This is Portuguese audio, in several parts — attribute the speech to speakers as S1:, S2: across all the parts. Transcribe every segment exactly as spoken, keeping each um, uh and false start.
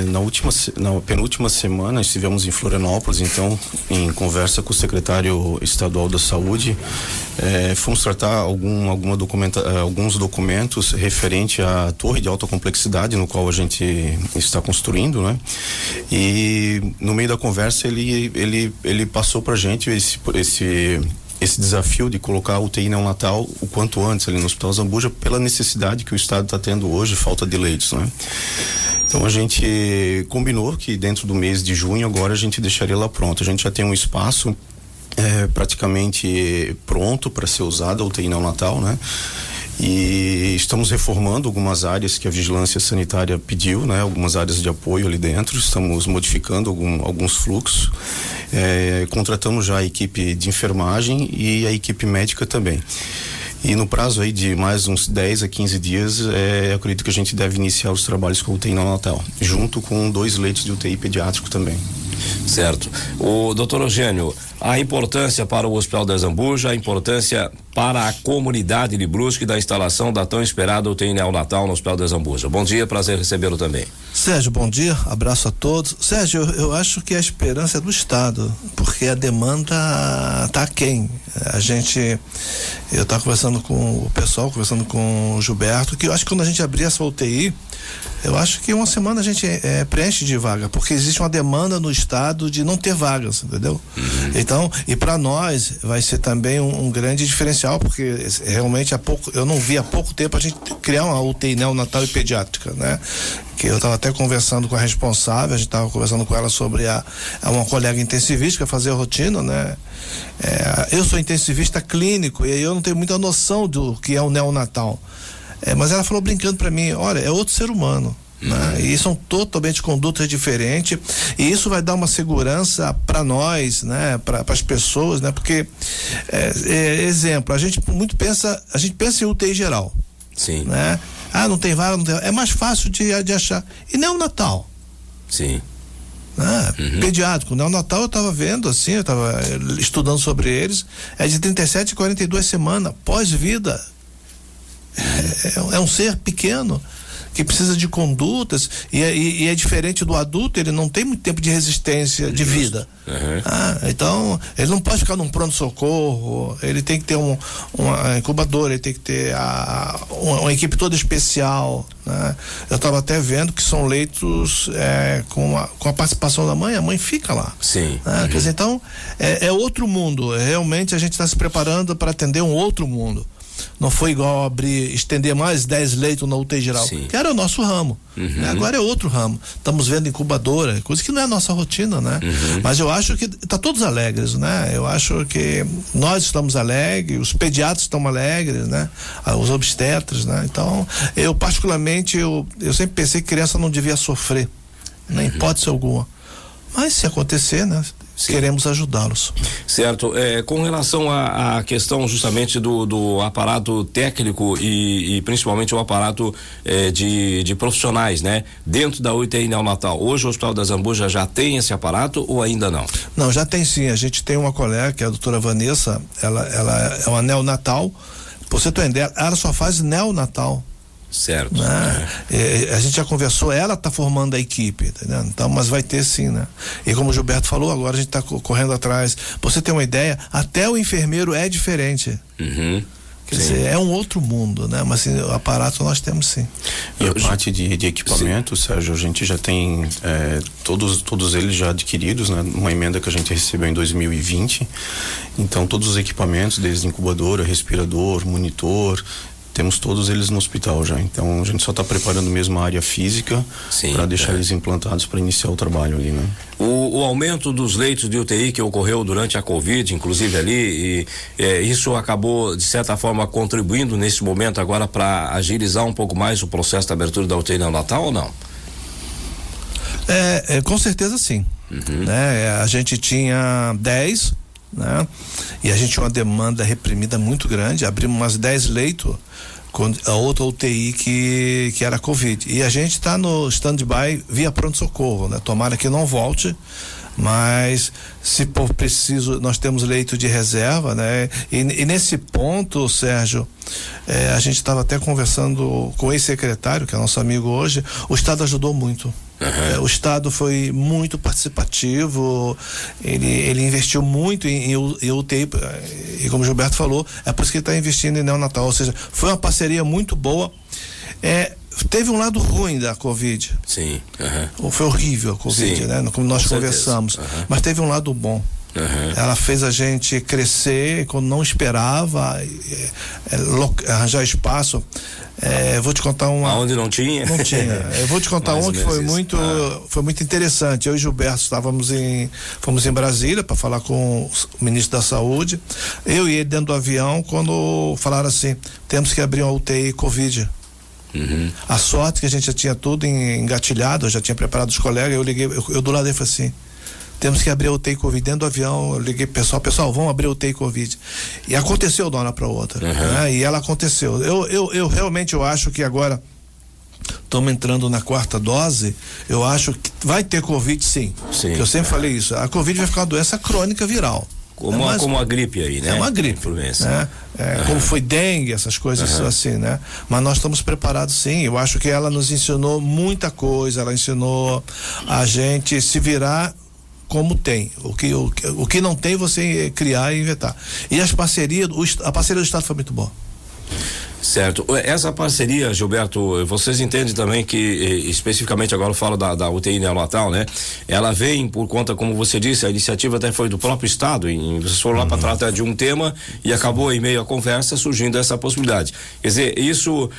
S1: na última, na penúltima semana estivemos em Florianópolis, então, em conversa com o secretário estadual da Saúde, é, fomos tratar algum, alguma documenta, alguns documentos referente à torre de alta complexidade no qual a gente está construindo, né? E no meio da conversa ele, ele, ele passou pra gente esse, esse esse desafio de colocar a U T I neonatal o quanto antes ali no Hospital Zambuja, pela necessidade que o estado está tendo hoje, falta de leitos, né? Então a gente combinou que dentro do mês de junho agora a gente deixaria lá pronto. A gente já tem um espaço é, praticamente pronto para ser usado, a U T I neonatal, né? E estamos reformando algumas áreas que a vigilância sanitária pediu, né? Algumas áreas de apoio ali dentro, estamos modificando algum, alguns fluxos, é, contratamos já a equipe de enfermagem e a equipe médica também. E no prazo aí de mais uns dez a quinze dias, é, eu acredito que a gente deve iniciar os trabalhos com a U T I neonatal, junto com dois leitos de U T I pediátrico também.
S2: Certo. O doutor Eugênio, a importância para o Hospital da Zambuja, a importância para a comunidade de Brusque da instalação da tão esperada U T I neonatal no Hospital da Zambuja. Bom dia, prazer recebê-lo também.
S3: Sérgio, bom dia, abraço a todos. Sérgio, eu, eu acho que a esperança é do Estado, porque a demanda está aquém. A gente, eu estava conversando com o pessoal, conversando com o Gilberto, que eu acho que quando a gente abrir essa U T I, eu acho que uma semana a gente é, preenche de vaga, porque existe uma demanda no estado de não ter vagas, entendeu? Uhum. Então, e para nós vai ser também um, um grande diferencial, porque realmente há pouco, eu não vi há pouco tempo a gente criar uma U T I neonatal e pediátrica, né? Que eu estava até conversando com a responsável, a gente estava conversando com ela sobre a, a uma colega intensivista que vai fazer a rotina, né? É, eu sou intensivista clínico e eu não tenho muita noção do que é o neonatal. É, mas ela falou brincando para mim, olha, é outro ser humano, uhum. né? E são totalmente condutas diferentes, e isso vai dar uma segurança para nós, né? Para as pessoas, né? Porque, é, é, exemplo, a gente muito pensa, a gente pensa em U T I geral.
S2: Sim.
S3: Né? Ah, não tem vaga, não tem, é mais fácil de, de achar. E neonatal.
S2: Sim.
S3: Né?
S2: Uhum. Pediátrico,
S3: neonatal eu estava vendo assim, eu estava estudando sobre eles, é de trinta e sete a quarenta e duas semanas, pós-vida. É, é um ser pequeno que precisa de condutas e, e, e é diferente do adulto, ele não tem muito tempo de resistência de vida. Uhum. Ah, então ele não pode ficar num pronto-socorro, ele tem que ter um, uma incubadora, ele tem que ter a, uma, uma equipe toda especial, né? Eu estava até vendo que são leitos é, com, a, com a participação da mãe, a mãe fica lá.
S2: Sim.
S3: Né? Uhum. Quer dizer, então é, é outro mundo, realmente a gente está se preparando para atender um outro mundo. Não foi igual abrir, estender mais dez leitos na U T I geral,
S2: Sim.
S3: que era o nosso ramo. Uhum. Né? Agora é outro ramo. Estamos vendo incubadora, coisa que não é a nossa rotina, né? Uhum. Mas eu acho que tá todos alegres, né? Eu acho que nós estamos alegres, os pediatras estão alegres, né? Os obstetras, né? Então, eu particularmente, eu, eu sempre pensei que criança não devia sofrer, nem uhum. hipótese alguma. Mas se acontecer, né? Sim. Queremos ajudá-los.
S2: Certo. É, com relação à questão justamente do, do aparato técnico e, e principalmente o aparato é, de, de profissionais, né? Dentro da U T I neonatal, hoje o Hospital da Zambuja já tem esse aparato ou ainda não?
S3: Não, já tem sim. A gente tem uma colega, que é a doutora Vanessa, ela, ela é uma neonatal. Por você ter uma ideia, ela só faz neonatal.
S2: Certo.
S3: Né? É, a gente já conversou, ela está formando a equipe, entendeu? Então, mas vai ter sim, né? E como o Gilberto falou, agora a gente está correndo atrás. Pra você ter uma ideia, até o enfermeiro é diferente.
S2: Uhum.
S3: Quer sim. dizer, é um outro mundo, né? Mas assim, o aparato nós temos sim.
S1: E a parte de, de equipamento, sim. Sérgio, a gente já tem é, todos, todos eles já adquiridos, né? Uma emenda que a gente recebeu em dois mil e vinte. Então, todos os equipamentos, desde incubadora, respirador, monitor, temos todos eles no hospital já, então a gente só está preparando mesmo a área física para deixar é. eles implantados para iniciar o trabalho ali, né?
S2: O, o aumento dos leitos de U T I que ocorreu durante a Covid, inclusive ali, e, é, isso acabou de certa forma contribuindo nesse momento agora para agilizar um pouco mais o processo da abertura da U T I neonatal ou não?
S3: É, é, com certeza sim. Uhum. Né? A gente tinha dez, né? E a gente tinha uma demanda reprimida muito grande, abrimos umas dez leitos com a outra U T I que, que era Covid. E a gente está no stand-by via pronto-socorro, né? Tomara que não volte, mas se for preciso, nós temos leito de reserva, né? E, e nesse ponto, Sérgio, é, a gente estava até conversando com o ex-secretário, que é nosso amigo hoje, o Estado ajudou muito. Uhum. É, o Estado foi muito participativo, ele, ele investiu muito em, em, em U T I, e como o Gilberto falou, é por isso que ele está investindo em neonatal, ou seja, foi uma parceria muito boa. É, teve um lado ruim da Covid.
S2: Sim.
S3: Uhum. Foi horrível a Covid, Sim, né? Como nós conversamos. Uhum. Mas teve um lado bom. Uhum. Ela fez a gente crescer quando não esperava, é, é, arranjar espaço. É, vou te contar uma.
S2: Aonde não tinha?
S3: Não tinha. Eu vou te contar uma que foi muito, ah. foi muito interessante. Eu e Gilberto estávamos em, fomos em Brasília para falar com o ministro da Saúde. Eu e ele dentro do avião, quando falaram assim: temos que abrir uma U T I Covid. Uhum. A sorte que a gente já tinha tudo engatilhado, eu já tinha preparado os colegas. Eu liguei, eu, eu do lado dele falei assim: temos que abrir a U T I Covid dentro do avião. Eu liguei pro pessoal, pessoal, vamos abrir a U T I Covid. E aconteceu de uma hora para outra, uhum. né? E ela aconteceu. Eu, eu, eu realmente eu acho que agora estamos entrando na quarta dose. Eu acho que vai ter Covid, sim. sim. Eu sempre falei isso. A Covid vai ficar uma doença crônica viral.
S2: Como, é mais, como a gripe aí, né?
S3: É uma gripe, né? É, uhum. Como foi dengue, essas coisas uhum. assim, né? Mas nós estamos preparados, sim. Eu acho que ela nos ensinou muita coisa. Ela ensinou a gente se virar como tem. O que, o, o que não tem, você criar e inventar. E as parcerias, a parceria do Estado foi muito boa.
S2: Certo. Essa parceria, Gilberto, vocês entendem também que, especificamente agora eu falo da, da U T I neonatal, né? Ela vem por conta, como você disse, a iniciativa até foi do próprio Estado, e vocês foram lá uhum. para tratar de um tema e acabou em meio à conversa surgindo essa possibilidade. Quer dizer, isso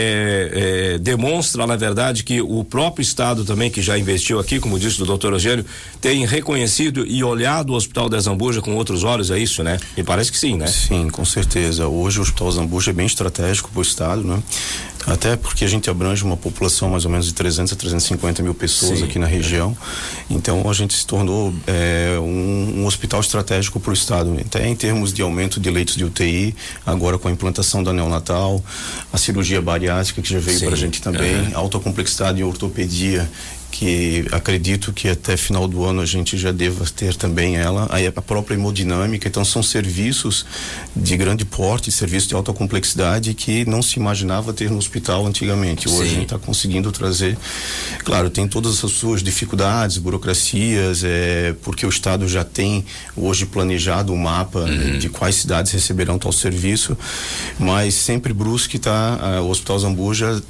S2: é, é, demonstra, na verdade, que o próprio Estado também, que já investiu aqui, como disse o doutor Eugênio, tem reconhecido e olhado o Hospital da Zambuja com outros olhos, é isso, né? E parece que sim, né?
S1: Sim, com certeza. Hoje o Hospital Zambuja é bem estratégico para o Estado, né? Até porque a gente abrange uma população mais ou menos de trezentos a trezentos e cinquenta mil pessoas Sim. aqui na região. Então a gente se tornou é, um, um hospital estratégico para o Estado, até em termos de aumento de leitos de U T I, agora com a implantação da neonatal, a cirurgia bariátrica que já veio para a gente também, uhum. alta complexidade em ortopedia, que acredito que até final do ano a gente já deva ter também ela, aí a própria hemodinâmica. Então são serviços de grande porte, serviços de alta complexidade que não se imaginava ter no hospital antigamente. Hoje Sim. a gente está conseguindo trazer. Claro, tem todas as suas dificuldades, burocracias, é, porque o Estado já tem hoje planejado um mapa uhum. de quais cidades receberão tal serviço, mas sempre Brusque tá, o Hospital Zambuja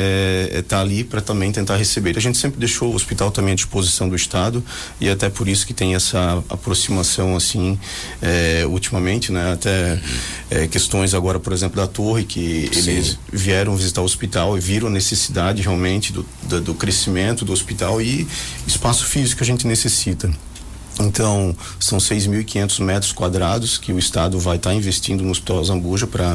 S1: é, tá ali para também tentar receber. A gente sempre deixou deixou o hospital também à disposição do Estado, e até por isso que tem essa aproximação assim, é, ultimamente, né? Até uhum. é, questões agora, por exemplo, da torre, que Sim. eles vieram visitar o hospital e viram a necessidade realmente do, do, do crescimento do hospital e espaço físico que a gente necessita. Então, são seis mil e quinhentos metros quadrados que o Estado vai estar tá investindo no Hospital Zambuja para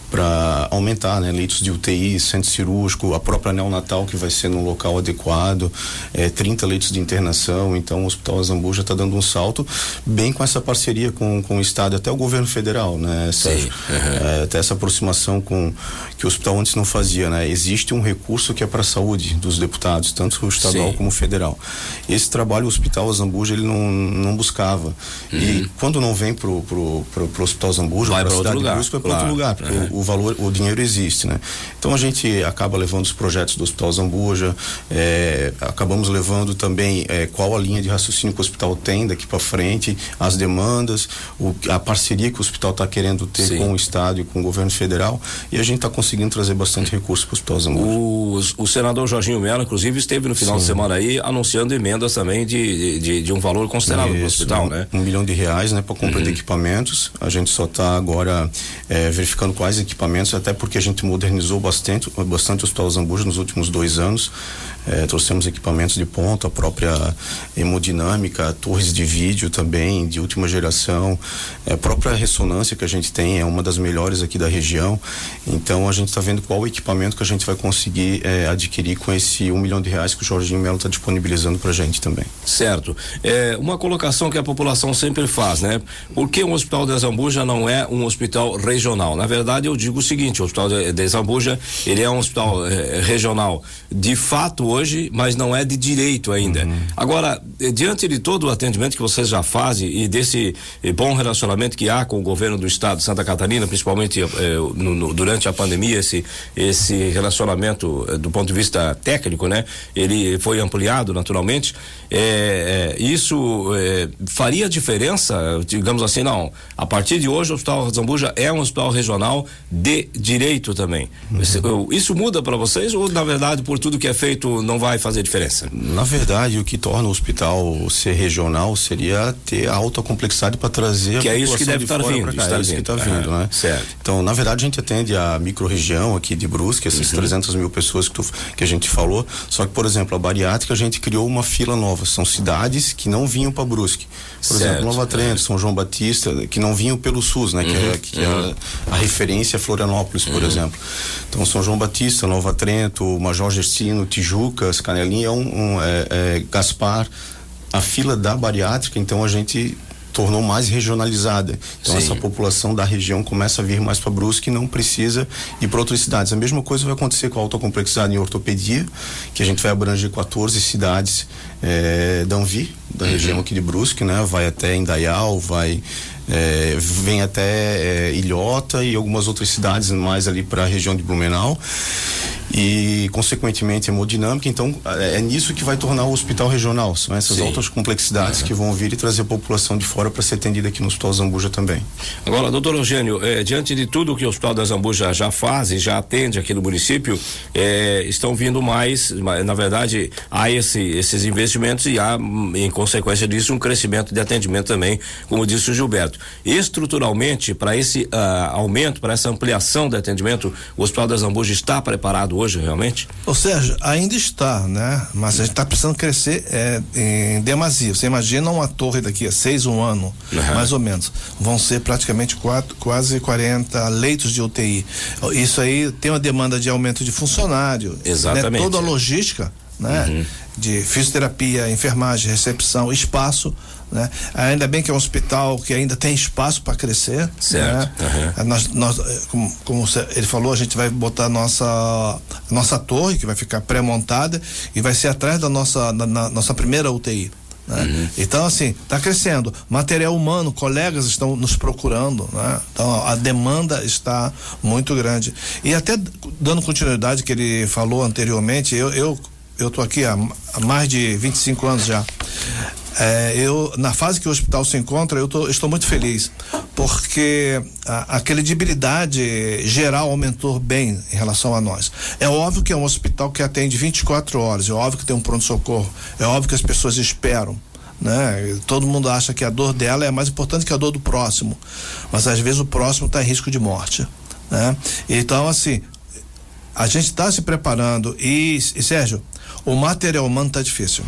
S1: para aumentar, né, leitos de U T I, centro cirúrgico, a própria neonatal que vai ser num local adequado, é, trinta leitos de internação. Então o Hospital Zambuja está dando um salto, bem com essa parceria com, com o Estado, até o governo federal, né, Sérgio? Uhum. É, até essa aproximação com que o hospital antes não fazia, né? Existe um recurso que é para a saúde dos deputados, tanto o estadual Sim. como o federal. Esse trabalho o Hospital Zambuja ele não, não buscava. Uhum. E quando não vem pro, pro, pro, pro Hospital Zambuja,
S2: vai
S1: para
S2: a cidade
S1: de
S2: lugar,
S1: Brusque, vai para
S2: claro.
S1: outro lugar, porque uhum. o, o valor, o dinheiro existe, né? Então a gente acaba levando os projetos do Hospital Zambuja, é, acabamos levando também é, qual a linha de raciocínio que o hospital tem daqui para frente, as demandas, o, a parceria que o hospital está querendo ter Sim. com o Estado e com o governo federal, e a gente está conseguindo trazer bastante recurso para o Hospital Zambuja.
S2: O, o senador Jorginho Mello, inclusive, esteve no final Sim. de semana aí anunciando emendas também de, de, de um valor considerável para o hospital,
S1: um,
S2: né?
S1: Um milhão de reais, né, para compra uhum. de equipamentos. A gente só está agora é, verificando quais equipamentos, até porque a gente modernizou bastante, bastante o Hospital Zambuja nos últimos dois anos. É, trouxemos equipamentos de ponta, a própria hemodinâmica, torres de vídeo também, de última geração, é, a própria ressonância que a gente tem é uma das melhores aqui da região. Então a gente está vendo qual o equipamento que a gente vai conseguir é, adquirir com esse um milhão de reais que o Jorginho Mello está disponibilizando para a gente também.
S2: Certo. É, uma colocação que a população sempre faz, né? Por que um hospital de Zambuja não é um hospital regional? Na verdade, eu digo o seguinte, o Hospital de, de Zambuja, ele é um hospital eh, regional de fato hoje, mas não é de direito ainda. Uhum. Agora, eh, diante de todo o atendimento que vocês já fazem e desse eh, bom relacionamento que há com o governo do estado de Santa Catarina, principalmente eh, no, no, durante a pandemia, esse, esse relacionamento eh, do ponto de vista técnico, né? Ele foi ampliado naturalmente. É, é, isso é, faria diferença, digamos assim, não, a partir de hoje o Hospital Zambuja é um hospital regional de direito também. Uhum. Isso, isso muda para vocês ou na verdade por tudo que é feito não vai fazer diferença?
S1: Na verdade o que torna o hospital ser regional seria ter alta complexidade para trazer
S2: que
S1: a
S2: é isso que deve estar vindo,
S1: cá, é isso que está vindo,
S2: ah,
S1: né?
S2: Certo.
S1: Então na verdade a gente atende a micro-região aqui de Brusque, essas uhum. trezentas mil pessoas que, tu, que a gente falou, só que por exemplo a bariátrica a gente criou uma fila nova. São cidades que não vinham para Brusque. Por certo, exemplo, Nova Trento, é. São João Batista, que não vinham pelo SUS, né? Uhum, que é, que uhum. é a, a referência é Florianópolis, por uhum. exemplo. Então, São João Batista, Nova Trento, Major Gercino, Tijucas, Canelinha, um, um, é, é, Gaspar, a fila da bariátrica, então a gente tornou mais regionalizada. Então Sim. essa população da região começa a vir mais para Brusque e não precisa ir para outras cidades. A mesma coisa vai acontecer com a alta complexidade em ortopedia, que a gente vai abranger quatorze cidades é, da Anvi, da uhum. região aqui de Brusque, né? Vai até Indaial, vai é, vem até é, Ilhota e algumas outras cidades mais ali para a região de Blumenau. E consequentemente hemodinâmica, então é nisso que vai tornar o hospital regional, são essas Sim. altas complexidades uhum. que vão vir e trazer a população de fora para ser atendida aqui no Hospital Zambuja também.
S2: Agora, doutor Eugênio, eh, diante de tudo que o Hospital da Zambuja já faz e já atende aqui no município, eh, estão vindo mais, na verdade há esse, esses investimentos e há em consequência disso um crescimento de atendimento também, como disse o Gilberto. Estruturalmente, para esse uh, aumento, para essa ampliação de atendimento, o Hospital da Zambuja está preparado hoje realmente?
S3: Ou seja, ainda está, né? Mas a gente está precisando crescer é, em demasia. Você imagina uma torre daqui a seis, um ano, uhum. mais ou menos. Vão ser praticamente quatro, quase quarenta leitos de U T I. Isso aí tem uma demanda de aumento de funcionário.
S2: Exatamente.
S3: Né? Toda a logística, né? Uhum. De fisioterapia, enfermagem, recepção, espaço, né? Ainda bem que é um hospital que ainda tem espaço para crescer,
S2: certo.
S3: Né? Uhum. Nós, nós, como, como ele falou, a gente vai botar nossa nossa torre que vai ficar pré-montada e vai ser atrás da nossa da, na, nossa primeira U T I. Né? Uhum. Então, assim, está crescendo. Material humano, colegas estão nos procurando, né? Então a demanda está muito grande. E até dando continuidade que ele falou anteriormente, eu eu eu tô aqui há, há mais de vinte e cinco anos já. É, eu, na fase que o hospital se encontra, eu tô, estou muito feliz, porque a, a credibilidade geral aumentou bem em relação a nós. É óbvio que é um hospital que atende vinte e quatro horas, é óbvio que tem um pronto-socorro, é óbvio que as pessoas esperam, né? Todo mundo acha que a dor dela é mais importante que a dor do próximo, mas às vezes o próximo está em risco de morte, né? Então, assim, a gente está se preparando e, e Sérgio, o material humano está difícil.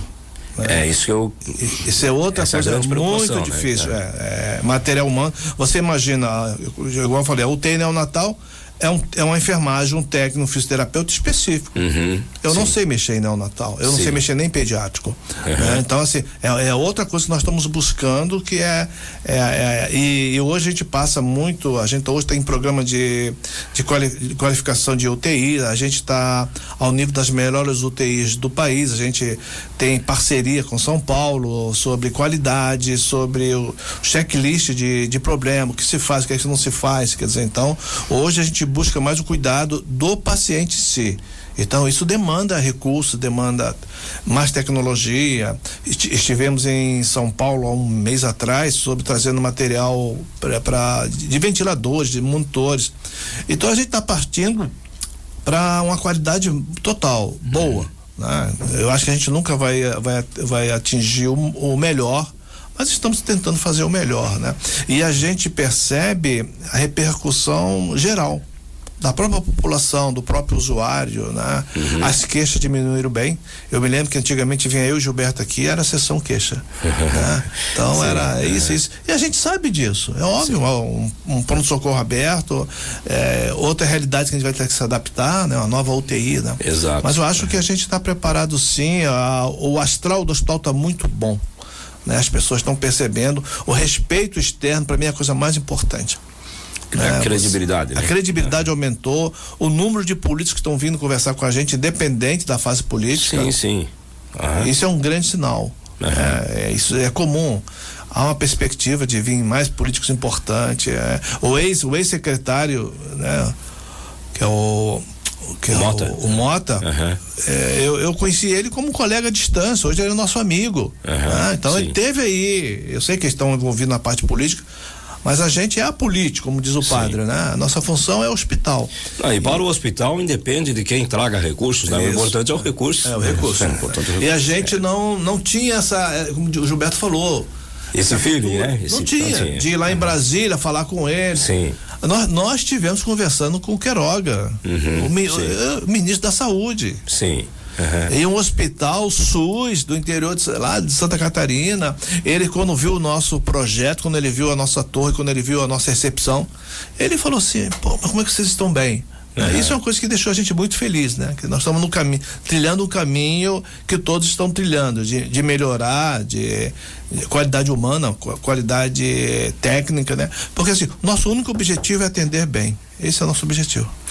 S2: É isso que eu.
S3: Isso é outra coisa muito difícil. Né? É, é, material humano. Você imagina, igual eu falei, a U T I neonatal é, um, é uma enfermagem, um técnico, um fisioterapeuta específico. Uhum, eu sim. não sei mexer em neonatal, eu sim. não sei mexer nem em pediátrico. Uhum. Né? Então, assim, é, é outra coisa que nós estamos buscando, que é. é, é e, e hoje a gente passa muito, a gente hoje tem programa de, de, quali, de qualificação de U T I, a gente está ao nível das melhores U T Is do país, a gente tem parceria com São Paulo sobre qualidade, sobre o checklist de, de problema, o que se faz, o que não se faz, quer dizer, então, hoje a gente busca mais o cuidado do paciente em si. Então isso demanda recurso, demanda mais tecnologia. Estivemos em São Paulo há um mês atrás sobre trazendo material para de ventiladores, de monitores. Então a gente está partindo para uma qualidade total, boa. Né? Eu acho que a gente nunca vai, vai, vai atingir o, o melhor, mas estamos tentando fazer o melhor, né? E a gente percebe a repercussão geral da própria população, do próprio usuário, né? Uhum. As queixas diminuíram bem. Eu me lembro que antigamente vinha eu e o Gilberto aqui, era a sessão queixa. Né? Então sim, era é. isso, isso. E a gente sabe disso. É óbvio, um, um pronto-socorro aberto, é, outra realidade que a gente vai ter que se adaptar, né? Uma nova U T I, né?
S2: Exato.
S3: Mas eu acho que a gente está preparado sim, a, o astral do hospital está muito bom. Né? As pessoas estão percebendo o respeito externo, para mim é a coisa mais importante.
S2: A é, credibilidade.
S3: A
S2: né?
S3: credibilidade é. aumentou, o número de políticos que estão vindo conversar com a gente, independente da fase política.
S2: Sim, sim. Uhum.
S3: Isso é um grande sinal. Uhum. É, é, isso é comum. Há uma perspectiva de vir mais políticos importantes. É. O ex, o ex-secretário, né, que é o que
S2: o
S3: é
S2: Mota,
S3: o, o Mota
S2: uhum.
S3: é, eu, eu conheci ele como colega à distância, hoje ele é nosso amigo. Uhum. Né? Então sim. ele teve aí, eu sei que eles estão envolvidos na parte política, mas a gente é a política, como diz o sim. padre, né? A nossa função é o hospital.
S2: Ah, e para e... o hospital independe de quem traga recursos, né? O importante é o recurso.
S3: É o recurso. É, é, é, e a gente é. não, não tinha essa, como o Gilberto falou,
S2: esse feeling, né? Esse
S3: não tinha, de ir lá em Brasília falar com ele.
S2: Sim.
S3: Nós, nós tivemos conversando com o Queiroga,
S2: uhum,
S3: o, mi, o, o ministro da Saúde.
S2: Sim. Uhum.
S3: Em um hospital SUS do interior de, lá de Santa Catarina. Ele, quando viu o nosso projeto, quando ele viu a nossa torre, quando ele viu a nossa recepção, ele falou assim: pô, mas como é que vocês estão bem? Uhum. Isso é uma coisa que deixou a gente muito feliz, né? Que nós estamos no caminho, trilhando um caminho que todos estão trilhando, de, de melhorar, de, de qualidade humana, qualidade técnica, né? Porque assim, nosso único objetivo é atender bem. Esse é o nosso objetivo.